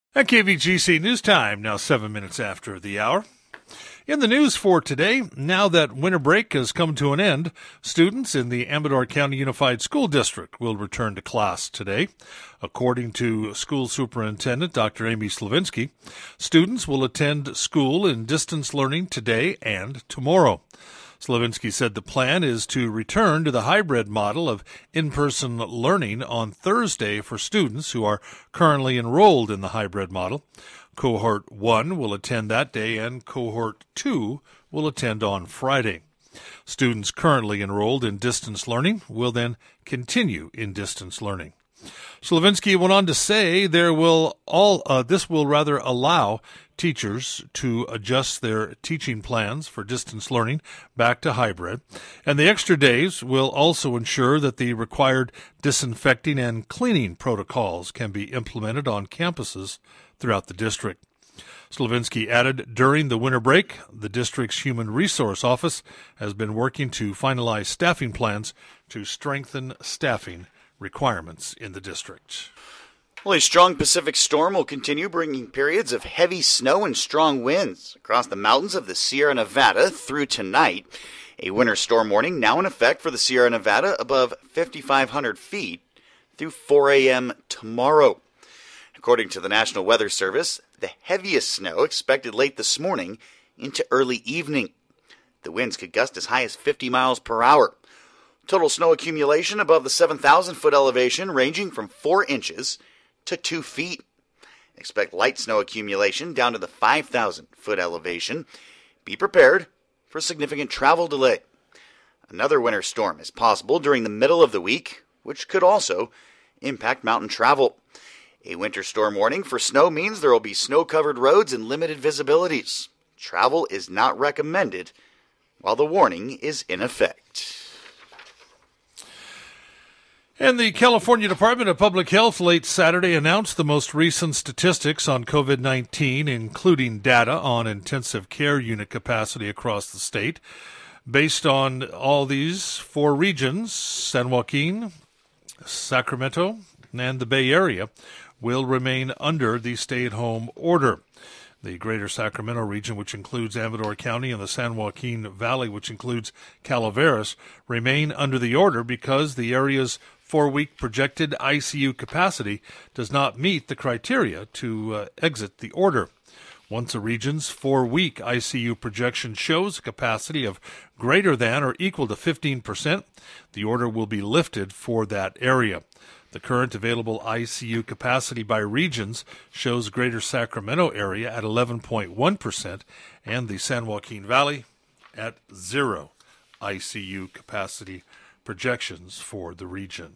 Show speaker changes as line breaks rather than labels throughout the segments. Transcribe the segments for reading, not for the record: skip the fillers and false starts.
At KVGC News Time, now 7 minutes after the hour. In the news for today, now that winter break has come to an end, students in the Amador County Unified School District will return to class today. According to School Superintendent Dr. Amy Slavinsky, students will attend school in distance learning today and tomorrow. Slavinsky said the plan is to return to the hybrid model of in-person learning on Thursday for students who are currently enrolled in the hybrid model. Cohort 1 will attend that day, and Cohort 2 will attend on Friday. Students currently enrolled in distance learning will then continue in distance learning. Slavinsky went on to say this will allow teachers to adjust their teaching plans for distance learning back to hybrid, and the extra days will also ensure that the required disinfecting and cleaning protocols can be implemented on campuses throughout the district. Slavinsky added, during the winter break, the district's Human Resource Office has been working to finalize staffing plans to strengthen staffing requirements in the district.
Well, a strong Pacific storm will continue bringing periods of heavy snow and strong winds across the mountains of the Sierra Nevada through tonight. A winter storm warning now in effect for the Sierra Nevada above 5,500 feet through 4 a.m. tomorrow. According to the National Weather Service, the heaviest snow expected late this morning into early evening. The winds could gust as high as 50 miles per hour. Total snow accumulation above the 7,000-foot elevation ranging from 4 inches to 2 feet. Expect light snow accumulation down to the 5,000-foot elevation. Be prepared for significant travel delay. Another winter storm is possible during the middle of the week, which could also impact mountain travel. A winter storm warning for snow means there will be snow-covered roads and limited visibilities. Travel is not recommended while the warning is in effect.
And the California Department of Public Health late Saturday announced the most recent statistics on COVID-19, including data on intensive care unit capacity across the state. Based on all these 4 regions, San Joaquin, Sacramento, and the Bay Area will remain under the stay-at-home order. The greater Sacramento region, which includes Amador County, and the San Joaquin Valley, which includes Calaveras, remain under the order because the area's 4-week projected ICU capacity does not meet the criteria to exit the order. Once a region's 4-week ICU projection shows a capacity of greater than or equal to 15%, the order will be lifted for that area. The current available ICU capacity by regions shows Greater Sacramento area at 11.1% and the San Joaquin Valley at 0 ICU capacity projections for the region.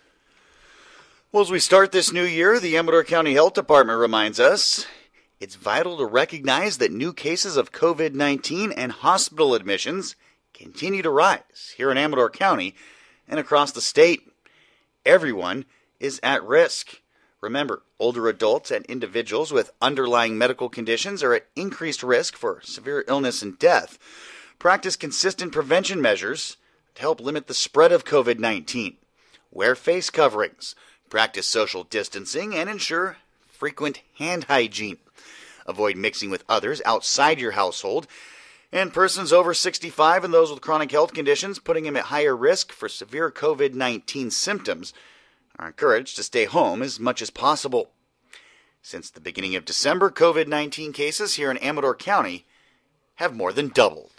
Well, as we start this new year, the Amador County Health Department reminds us it's vital to recognize that new cases of COVID-19 and hospital admissions continue to rise here in Amador County and across the state. Everyone is at risk. Remember, older adults and individuals with underlying medical conditions are at increased risk for severe illness and death. Practice consistent prevention measures to help limit the spread of COVID-19. Wear face coverings, practice social distancing, and ensure frequent hand hygiene. Avoid mixing with others outside your household. And persons over 65 and those with chronic health conditions putting them at higher risk for severe COVID-19 symptoms are encouraged to stay home as much as possible. Since the beginning of December, COVID-19 cases here in Amador County have more than doubled.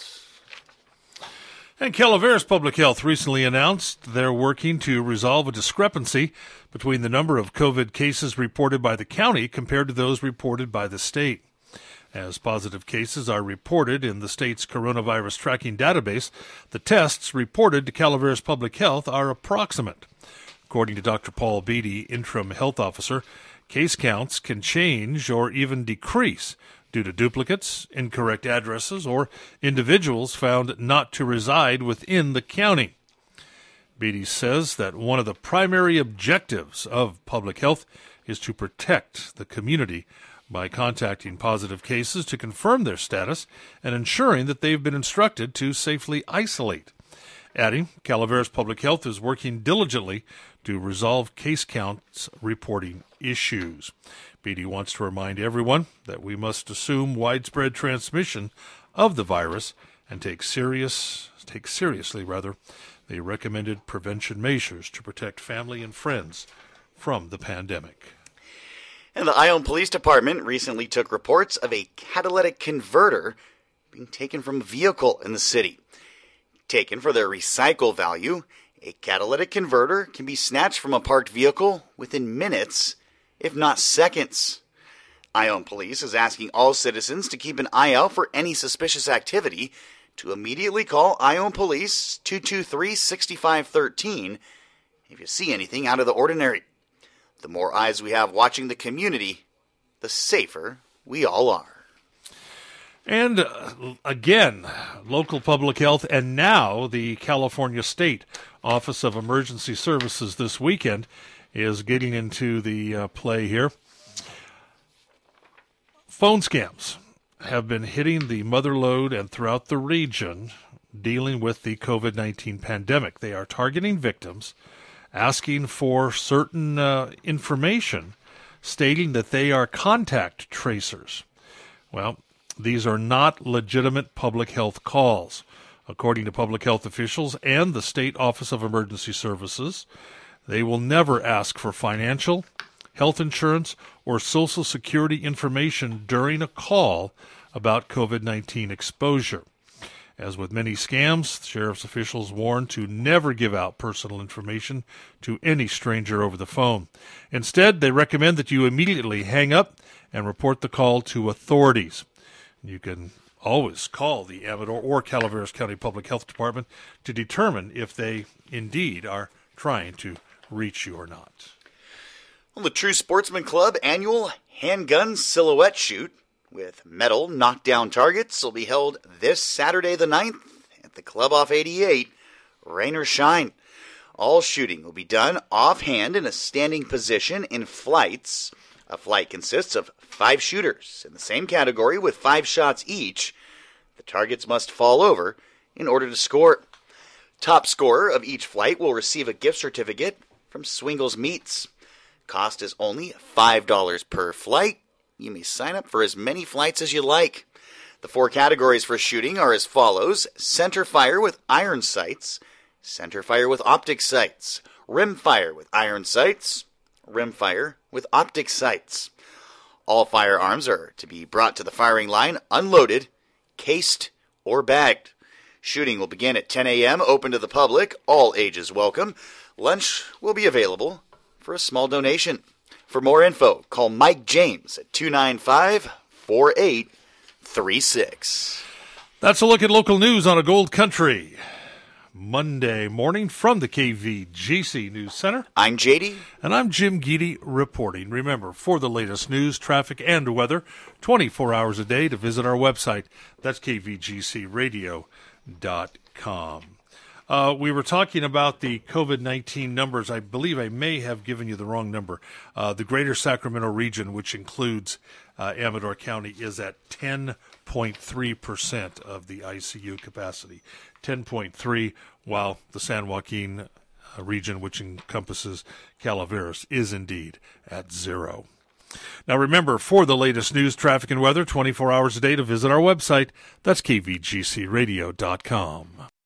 And Calaveras Public Health recently announced they're working to resolve a discrepancy between the number of COVID cases reported by the county compared to those reported by the state. As positive cases are reported in the state's coronavirus tracking database, the tests reported to Calaveras Public Health are approximate. According to Dr. Paul Beatty, interim health officer, case counts can change or even decrease due to duplicates, incorrect addresses, or individuals found not to reside within the county. Beatty says that one of the primary objectives of public health is to protect the community by contacting positive cases to confirm their status and ensuring that they've been instructed to safely isolate. Adding, Calaveras Public Health is working diligently to resolve case counts reporting issues. BD wants to remind everyone that we must assume widespread transmission of the virus and take seriously the recommended prevention measures to protect family and friends from the pandemic.
And the Ione Police Department recently took reports of a catalytic converter being taken from a vehicle in the city. Taken for their recycle value, a catalytic converter can be snatched from a parked vehicle within minutes, if not seconds. Ione Police is asking all citizens to keep an eye out for any suspicious activity, to immediately call Ione Police 223-6513 if you see anything out of the ordinary. The more eyes we have watching the community, the safer we all are.
And again, local public health and now the California State Office of Emergency Services this weekend is getting into the play here. Phone scams have been hitting the mother lode and throughout the region dealing with the COVID-19 pandemic. They are targeting victims, asking for certain information, stating that they are contact tracers. Well, these are not legitimate public health calls. According to public health officials and the State Office of Emergency Services, they will never ask for financial, health insurance, or Social Security information during a call about COVID-19 exposure. As with many scams, sheriff's officials warn to never give out personal information to any stranger over the phone. Instead, they recommend that you immediately hang up and report the call to authorities. You can always call the Amador or Calaveras County Public Health Department to determine if they indeed are trying to reach you or not.
Well, the True Sportsman Club annual handgun silhouette shoot with metal knockdown targets will be held this Saturday the 9th at the club off 88, rain or shine. All shooting will be done offhand in a standing position in flights. A flight consists of 5 shooters in the same category with 5 shots each. The targets must fall over in order to score. Top scorer of each flight will receive a gift certificate from Swingles Meats. Cost is only $5 per flight. You may sign up for as many flights as you like. The 4 categories for shooting are as follows: center fire with iron sights, center fire with optic sights, rim fire with iron sights, rim fire with optic sights. All firearms are to be brought to the firing line unloaded, cased, or bagged. Shooting will begin at 10 a.m., open to the public, all ages welcome. Lunch will be available for a small donation. For more info, call Mike James at 295-4836.
That's a look at local news on a Gold Country Monday morning from the KVGC News Center.
I'm JD.
And I'm Jim Geedy reporting. Remember, for the latest news, traffic, and weather, 24 hours a day to visit our website. That's kvgcradio.com. We were talking about the COVID-19 numbers. I believe I may have given you the wrong number. The greater Sacramento region, which includes Amador County, is at 10.3% of the ICU capacity. 10.3, while the San Joaquin region, which encompasses Calaveras, is indeed at 0. Now remember, for the latest news, traffic, and weather, 24 hours a day to visit our website. That's kvgcradio.com.